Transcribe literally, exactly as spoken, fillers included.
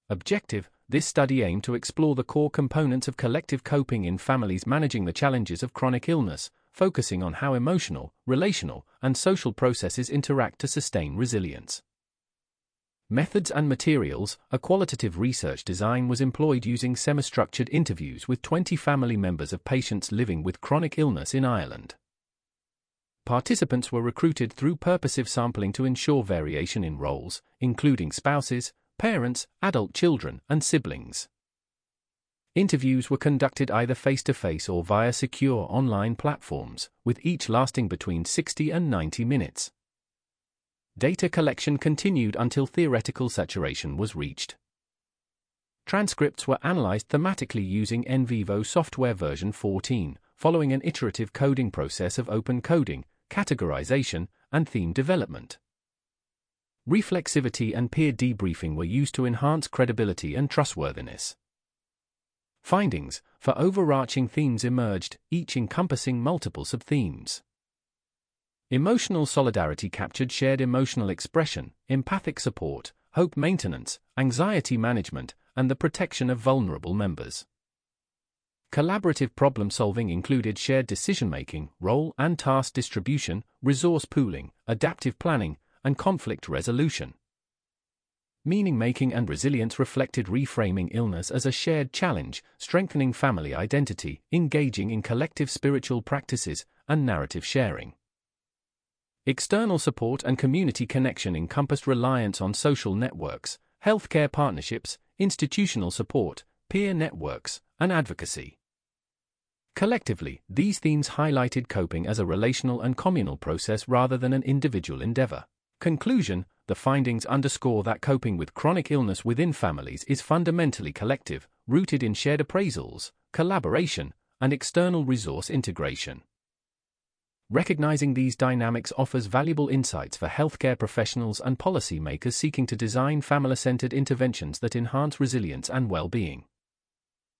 Objective: this study aimed to explore the core components of collective coping in families managing the challenges of chronic illness, focusing on how emotional, relational, and social processes interact to sustain resilience. Methods and materials: a qualitative research design was employed using semi-structured interviews with twenty family members of patients living with chronic illness in Ireland. Participants were recruited through purposive sampling to ensure variation in roles, including spouses, parents, adult children, and siblings. Interviews were conducted either face-to-face or via secure online platforms, with each lasting between sixty and ninety minutes. Data collection continued until theoretical saturation was reached. Transcripts were analyzed thematically using NVivo software version fourteen, following an iterative coding process of open coding, categorization, and theme development. Reflexivity and peer debriefing were used to enhance credibility and trustworthiness. Findings: for overarching themes emerged, each encompassing multiple subthemes. Emotional solidarity captured shared emotional expression, empathic support, hope maintenance, anxiety management, and the protection of vulnerable members. Collaborative problem-solving included shared decision-making, role and task distribution, resource pooling, adaptive planning, and conflict resolution. Meaning-making and resilience reflected reframing illness as a shared challenge, strengthening family identity, engaging in collective spiritual practices, and narrative sharing. External support and community connection encompassed reliance on social networks, healthcare partnerships, institutional support, peer networks, and advocacy. Collectively, these themes highlighted coping as a relational and communal process rather than an individual endeavor. Conclusion: the findings underscore that coping with chronic illness within families is fundamentally collective, rooted in shared appraisals, collaboration, and external resource integration. Recognizing these dynamics offers valuable insights for healthcare professionals and policymakers seeking to design family-centered interventions that enhance resilience and well-being.